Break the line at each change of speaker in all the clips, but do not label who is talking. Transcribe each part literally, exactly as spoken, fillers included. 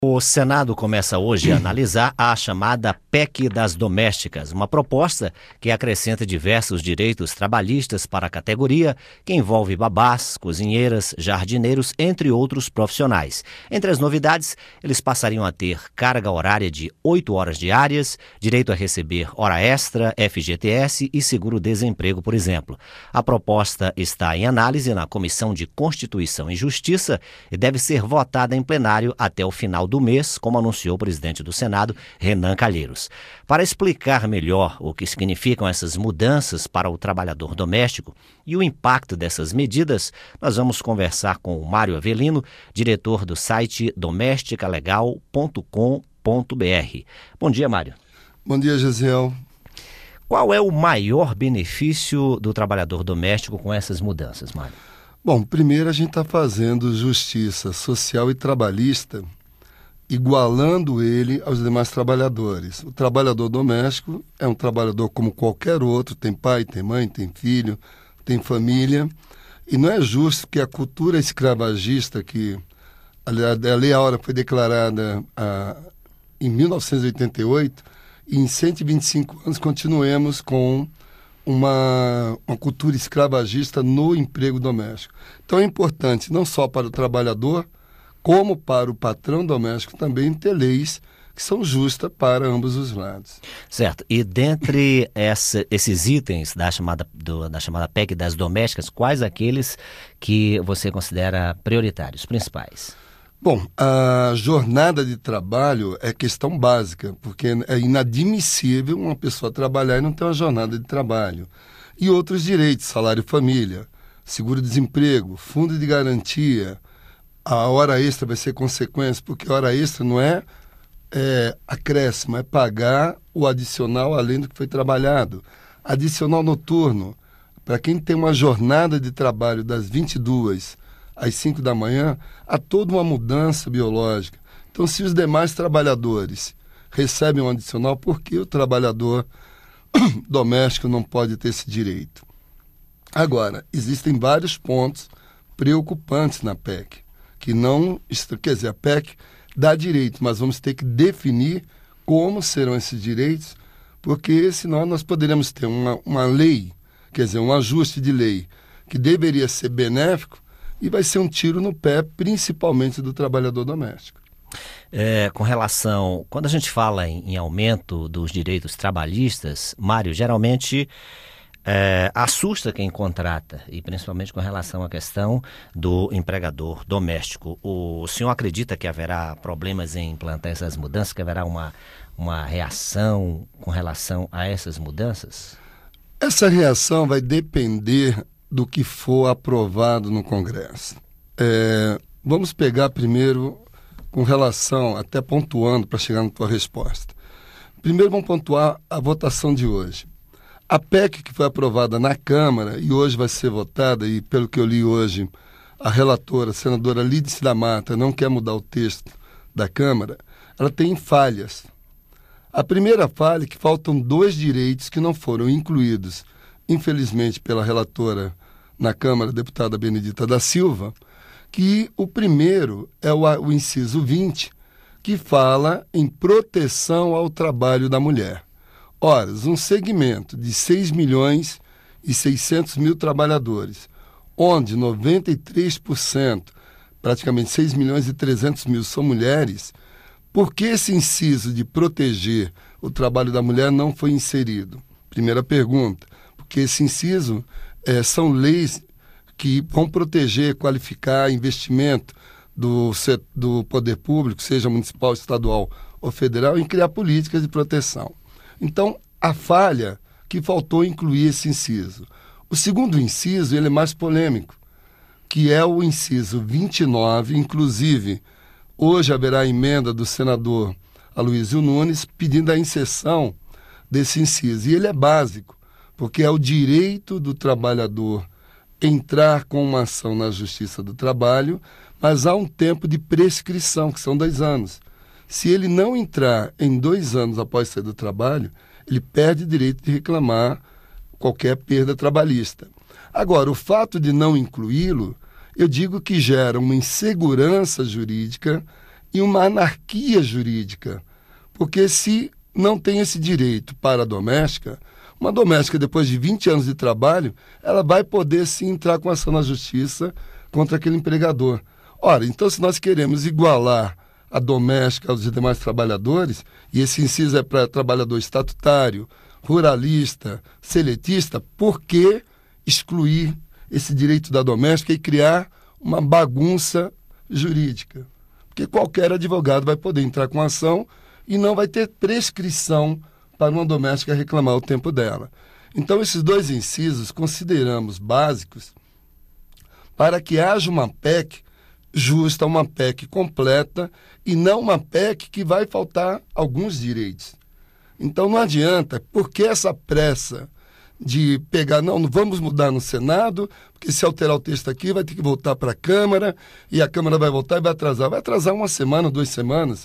O Senado começa hoje a analisar a chamada P E C das Domésticas, uma proposta que acrescenta diversos direitos trabalhistas para a categoria, que envolve babás, cozinheiras, jardineiros, entre outros profissionais. Entre as novidades, eles passariam a ter carga horária de oito horas diárias, direito a receber hora extra, F G T S e seguro-desemprego, por exemplo. A proposta está em análise na Comissão de Constituição e Justiça e deve ser votada em plenário até o final do mês, como anunciou o presidente do Senado, Renan Calheiros. Para explicar melhor o que significam essas mudanças para o trabalhador doméstico e o impacto dessas medidas, nós vamos conversar com o Mário Avelino, diretor do site doméstica legal ponto com ponto b r. Bom dia, Mário.
Bom dia, Gesiel.
Qual é o maior benefício do trabalhador doméstico com essas mudanças, Mário?
Bom, primeiro a gente está fazendo justiça social e trabalhista, igualando ele aos demais trabalhadores. O trabalhador doméstico é um trabalhador como qualquer outro, tem pai, tem mãe, tem filho, tem família, e não é justo que a cultura escravagista, que a lei Áurea foi declarada a, em mil novecentos e oitenta e oito, e em cento e vinte e cinco anos continuemos com uma, uma cultura escravagista no emprego doméstico. Então é importante, não só para o trabalhador, como para o patrão doméstico também ter leis que são justas para ambos os lados.
Certo. E dentre essa, esses itens da chamada, do, da chamada P E C das domésticas, quais aqueles que você considera prioritários, principais?
Bom, a jornada de trabalho é questão básica, porque é inadmissível uma pessoa trabalhar e não ter uma jornada de trabalho. E outros direitos, salário família, seguro-desemprego, fundo de garantia. A hora extra vai ser consequência, porque a hora extra não é, é acréscimo, é pagar o adicional além do que foi trabalhado. Adicional noturno, para quem tem uma jornada de trabalho das vinte e duas às cinco da manhã, há toda uma mudança biológica. Então, se os demais trabalhadores recebem um adicional, por que o trabalhador doméstico não pode ter esse direito? Agora, existem vários pontos preocupantes na P E C. Que não, quer dizer, a P E C dá direito, mas vamos ter que definir como serão esses direitos, porque senão nós poderíamos ter uma, uma lei, quer dizer, um ajuste de lei que deveria ser benéfico e vai ser um tiro no pé, principalmente do trabalhador doméstico.
É, com relação, quando a gente fala em, em aumento dos direitos trabalhistas, Mário, geralmente É, assusta quem contrata, e principalmente com relação à questão do empregador doméstico. O senhor acredita que haverá problemas em implantar essas mudanças, que haverá uma, uma reação com relação a essas mudanças?
Essa reação vai depender do que for aprovado no Congresso. É, vamos pegar primeiro com relação, até pontuando para chegar na tua resposta. Primeiro vamos pontuar a votação de hoje. A P E C que foi aprovada na Câmara e hoje vai ser votada, e pelo que eu li hoje, a relatora, a senadora Lídice da Mata, não quer mudar o texto da Câmara, ela tem falhas. A primeira falha é que faltam dois direitos que não foram incluídos, infelizmente, pela relatora na Câmara, a deputada Benedita da Silva, que o primeiro é o, o inciso vinte, que fala em proteção ao trabalho da mulher. Ora, um segmento de seis milhões e seiscentos mil trabalhadores, onde noventa e três por cento, praticamente seis milhões e trezentos mil são mulheres, por que esse inciso de proteger o trabalho da mulher não foi inserido? Primeira pergunta, porque esse inciso é, são leis que vão proteger, qualificar investimento do, do poder público, seja municipal, estadual ou federal, em criar políticas de proteção. Então, a falha que faltou incluir esse inciso. O segundo inciso, ele é mais polêmico, que é o inciso vinte e nove, inclusive, hoje haverá a emenda do senador Aloysio Nunes pedindo a inserção desse inciso. E ele é básico, porque é o direito do trabalhador entrar com uma ação na Justiça do Trabalho, mas há um tempo de prescrição, que são dois anos. Se ele não entrar em dois anos após sair do trabalho, ele perde o direito de reclamar qualquer perda trabalhista. Agora, o fato de não incluí-lo, eu digo que gera uma insegurança jurídica e uma anarquia jurídica. Porque se não tem esse direito para a doméstica, uma doméstica, depois de vinte anos de trabalho, ela vai poder sim entrar com ação na justiça contra aquele empregador. Ora, então se nós queremos igualar a doméstica aos demais trabalhadores, e esse inciso é para trabalhador estatutário, ruralista, seletista, por que excluir esse direito da doméstica e criar uma bagunça jurídica? Porque qualquer advogado vai poder entrar com ação e não vai ter prescrição para uma doméstica reclamar o tempo dela. Então, esses dois incisos consideramos básicos para que haja uma P E C justa, uma P E C completa, e não uma P E C que vai faltar alguns direitos. Então, não adianta, porque essa pressa de pegar, não, não vamos mudar no Senado, porque se alterar o texto aqui vai ter que voltar para a Câmara, e a Câmara vai voltar e vai atrasar. Vai atrasar uma semana, duas semanas.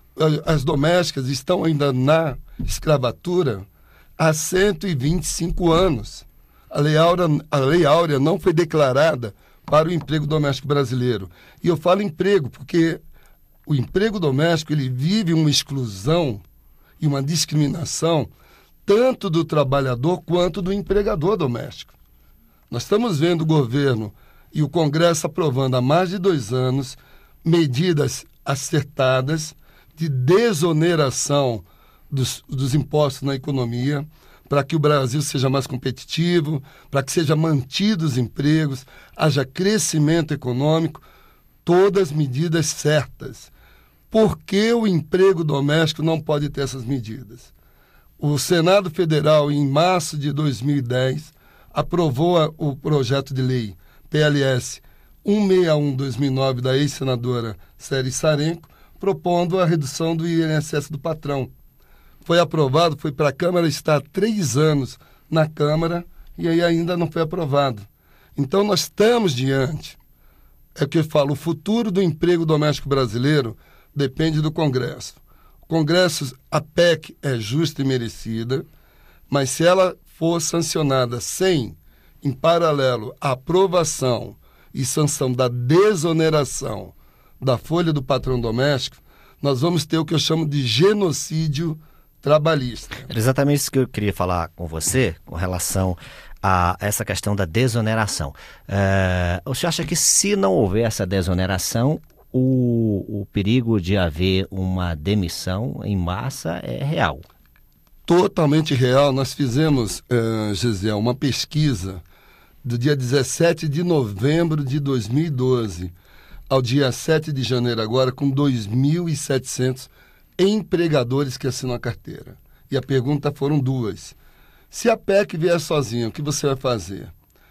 As domésticas estão ainda na escravatura há cento e vinte e cinco anos. A Lei Áurea, a Lei Áurea não foi declarada para o emprego doméstico brasileiro. E eu falo emprego porque o emprego doméstico ele vive uma exclusão e uma discriminação tanto do trabalhador quanto do empregador doméstico. Nós estamos vendo o governo e o Congresso aprovando há mais de dois anos medidas acertadas de desoneração dos, dos impostos na economia, para que o Brasil seja mais competitivo, para que sejam mantidos os empregos, haja crescimento econômico, todas medidas certas. Por que o emprego doméstico não pode ter essas medidas? O Senado Federal, em março de dois mil e dez, aprovou a, o projeto de lei P L S cento e sessenta e um barra dois mil e nove da ex-senadora Célia Sarenco, propondo a redução do I N S S do patrão. Foi aprovado, foi para a Câmara, está há três anos na Câmara e aí ainda não foi aprovado. Então nós estamos diante, é o que eu falo, o futuro do emprego doméstico brasileiro depende do Congresso. O Congresso, a P E C é justa e merecida, mas se ela for sancionada sem, em paralelo, a aprovação e sanção da desoneração da folha do patrão doméstico, nós vamos ter o que eu chamo de genocídio trabalhista.
Era exatamente isso que eu queria falar com você, com relação a essa questão da desoneração. Uh, o senhor acha que se não houver essa desoneração, o, o perigo de haver uma demissão em massa é real?
Totalmente real. Nós fizemos, uh, Gisele, uma pesquisa do dia dezessete de novembro de dois mil e doze ao dia sete de janeiro agora, com dois mil e setecentos empregadores que assinam a carteira. E a pergunta foram duas. Se a P E C vier sozinha, o que você vai fazer?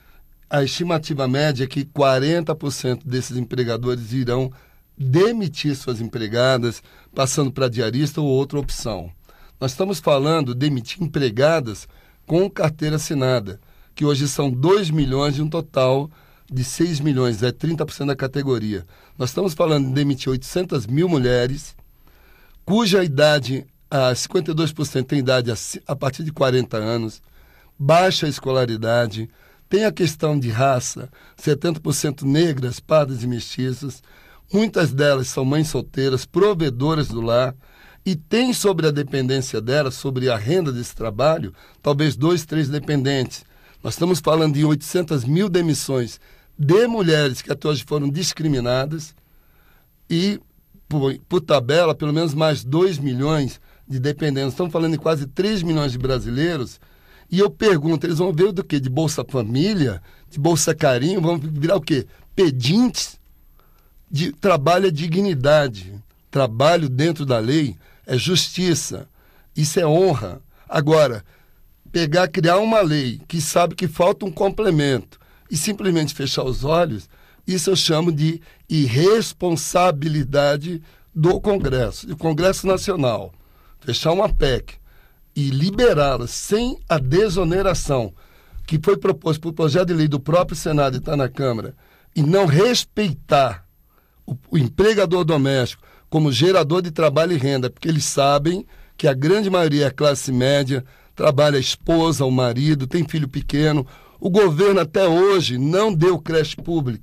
A estimativa média é que quarenta por cento desses empregadores irão demitir suas empregadas, passando para diarista ou outra opção. Nós estamos falando de demitir empregadas com carteira assinada, que hoje são dois milhões de um total de seis milhões, é trinta por cento da categoria. Nós estamos falando de demitir oitocentas mil mulheres, cuja idade, ah, cinquenta e dois por cento tem idade a, a partir de quarenta anos, baixa escolaridade, tem a questão de raça, setenta por cento negras, pardas e mestiças, muitas delas são mães solteiras, provedoras do lar, e tem sobre a dependência delas, sobre a renda desse trabalho, talvez dois, três dependentes. Nós estamos falando de oitocentas mil demissões de mulheres que até hoje foram discriminadas e, por, por tabela, pelo menos mais dois milhões de dependentes. Estamos falando de quase três milhões de brasileiros. E eu pergunto, eles vão ver do quê? De Bolsa Família? De Bolsa Carinho? Vão virar o quê? Pedintes? De, trabalho é dignidade. Trabalho dentro da lei é justiça. Isso é honra. Agora, pegar, criar uma lei que sabe que falta um complemento e simplesmente fechar os olhos, isso eu chamo de irresponsabilidade do Congresso. E o Congresso Nacional fechar uma P E C e liberá-la sem a desoneração que foi proposto por projeto de lei do próprio Senado e está na Câmara, e não respeitar o, o empregador doméstico como gerador de trabalho e renda, porque eles sabem que a grande maioria é classe média, trabalha a esposa, o marido, tem filho pequeno. O governo até hoje não deu creche pública,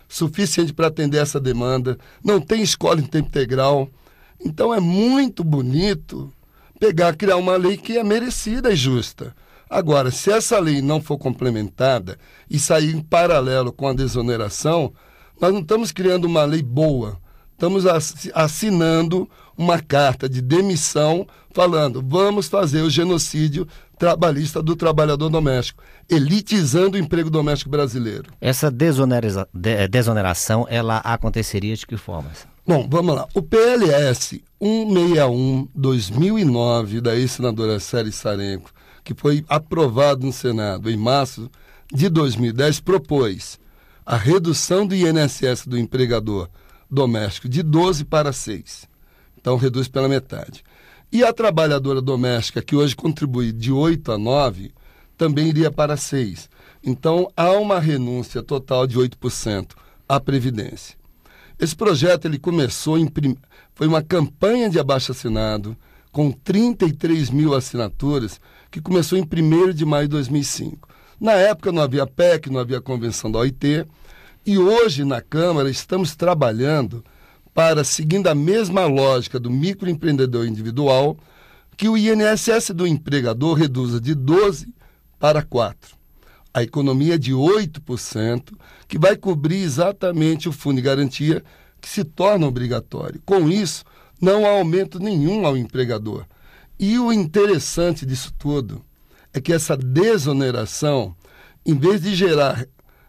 suficiente para atender essa demanda, não tem escola em tempo integral. Então é muito bonito pegar, criar uma lei que é merecida e justa. Agora, se essa lei não for complementada e sair em paralelo com a desoneração, nós não estamos criando uma lei boa, estamos assinando uma carta de demissão falando, vamos fazer o genocídio trabalhista do trabalhador doméstico, elitizando o emprego doméstico brasileiro.
Essa desonera... desoneração, ela aconteceria de que forma?
Bom, vamos lá. O P L S cento e sessenta e um barra dois mil e nove, da ex-senadora Célia Sarenco, que foi aprovado no Senado em março de dois mil e dez, propôs a redução do I N S S do empregador doméstico de doze para seis. Então, reduz pela metade. E a trabalhadora doméstica, que hoje contribui de oito a nove, também iria para seis. Então, há uma renúncia total de oito por cento à Previdência. Esse projeto ele começou, em prim... foi uma campanha de abaixo-assinado com trinta e três mil assinaturas, que começou em primeiro de maio de dois mil e cinco. Na época não havia P E C, não havia convenção da O I T, e hoje na Câmara estamos trabalhando para, seguindo a mesma lógica do microempreendedor individual, que o I N S S do empregador reduza de doze para quatro. A economia é de oito por cento, que vai cobrir exatamente o fundo de garantia que se torna obrigatório. Com isso, não há aumento nenhum ao empregador. E o interessante disso tudo é que essa desoneração, em vez de gerar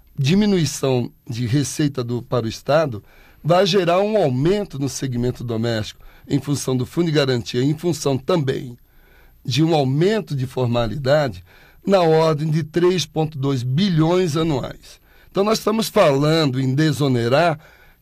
diminuição de receita do, para o Estado, vai gerar um aumento no segmento doméstico em função do fundo de garantia, em função também de um aumento de formalidade na ordem de três vírgula dois bilhões anuais. Então nós estamos falando em desonerar,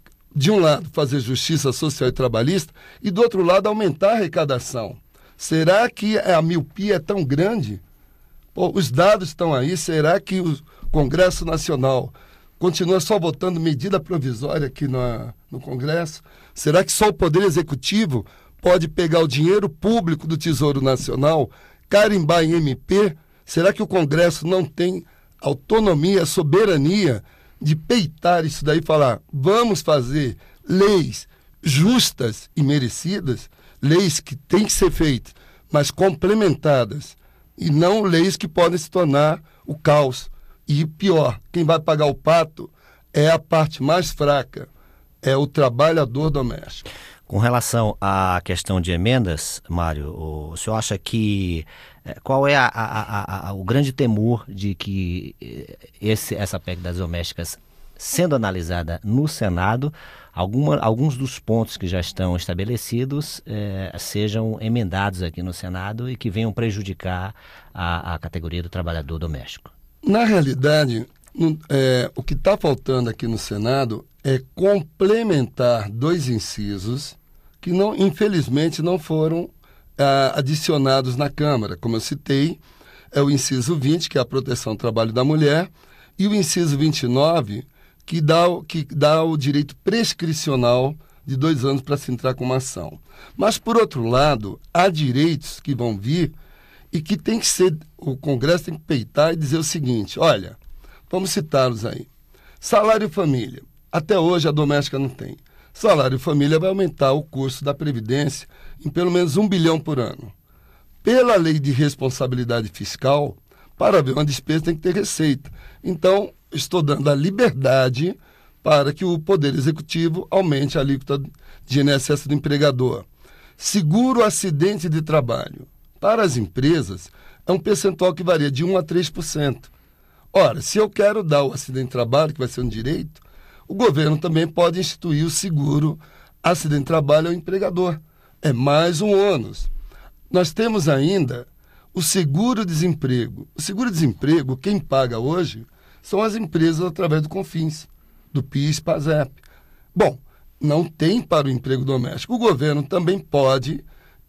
de um lado fazer justiça social e trabalhista e do outro lado aumentar a arrecadação. Será que a miopia é tão grande? Pô, os dados estão aí, será que o Congresso Nacional continua só votando medida provisória aqui no, no Congresso? Será que só o Poder Executivo pode pegar o dinheiro público do Tesouro Nacional, carimbar em M P? Será que o Congresso não tem autonomia, soberania de peitar isso daí e falar, vamos fazer leis justas e merecidas, leis que têm que ser feitas, mas complementadas, e não leis que podem se tornar o caos. E pior, quem vai pagar o pato é a parte mais fraca, é o trabalhador doméstico.
Com relação à questão de emendas, Mário, o senhor acha que qual é a, a, a, a, o grande temor de que esse, essa P E C das domésticas, sendo analisada no Senado, alguma, alguns dos pontos que já estão estabelecidos eh, sejam emendados aqui no Senado e que venham prejudicar a, a categoria do trabalhador doméstico?
Na realidade, no, é, o que está faltando aqui no Senado é complementar dois incisos que, não, infelizmente, não foram ah, adicionados na Câmara. Como eu citei, é o inciso vinte, que é a proteção ao trabalho da mulher, e o inciso vinte e nove, que dá, que dá o direito prescricional de dois anos para se entrar com uma ação. Mas, por outro lado, há direitos que vão vir e que tem que ser, o Congresso tem que peitar e dizer o seguinte, olha, vamos citá-los aí. Salário família. Até hoje a doméstica não tem. Salário família vai aumentar o custo da Previdência em pelo menos um bilhão por ano. Pela lei de responsabilidade fiscal, para haver uma despesa tem que ter receita. Então, estou dando a liberdade para que o Poder Executivo aumente a alíquota de I N S S do empregador. Seguro acidente de trabalho. Para as empresas, é um percentual que varia de um a três por cento. Ora, se eu quero dar o acidente de trabalho, que vai ser um direito, o governo também pode instituir o seguro acidente de trabalho ao empregador. É mais um ônus. Nós temos ainda o seguro-desemprego. O seguro-desemprego, quem paga hoje, são as empresas através do CONFINS, do PIS, PASEP. Bom, não tem para o emprego doméstico. O governo também pode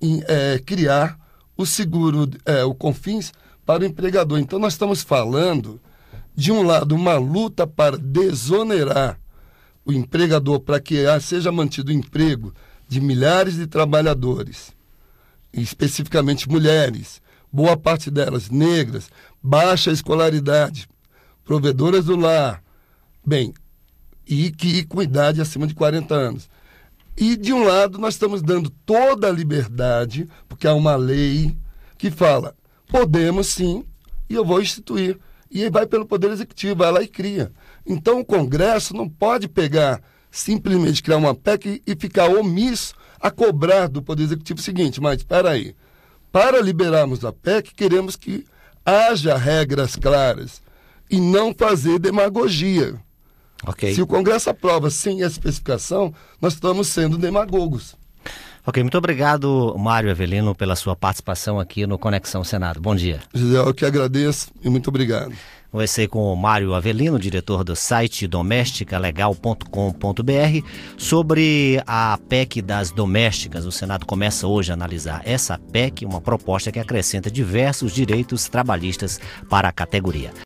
é, criar o seguro, é, o CONFINS, para o empregador. Então, nós estamos falando, de um lado, uma luta para desonerar o empregador para que seja mantido o emprego de milhares de trabalhadores, especificamente mulheres, boa parte delas negras, baixa escolaridade, provedoras do lar. Bem, e que com idade acima de quarenta anos. E, de um lado, nós estamos dando toda a liberdade, porque há uma lei que fala, podemos sim, e eu vou instituir. E aí vai pelo Poder Executivo, vai lá e cria. Então, o Congresso não pode pegar, simplesmente criar uma P E C e ficar omisso a cobrar do Poder Executivo o seguinte, mas espera aí, para liberarmos a P E C, queremos que haja regras claras e não fazer demagogia.
Okay.
Se o Congresso aprova sem essa especificação, nós estamos sendo demagogos.
Ok, muito obrigado, Mário Avelino, pela sua participação aqui no Conexão Senado. Bom dia.
José, eu que agradeço e muito obrigado.
Conversei com o Mário Avelino, diretor do site doméstica legal ponto com ponto b r, sobre a P E C das domésticas. O Senado começa hoje a analisar essa P E C, uma proposta que acrescenta diversos direitos trabalhistas para a categoria.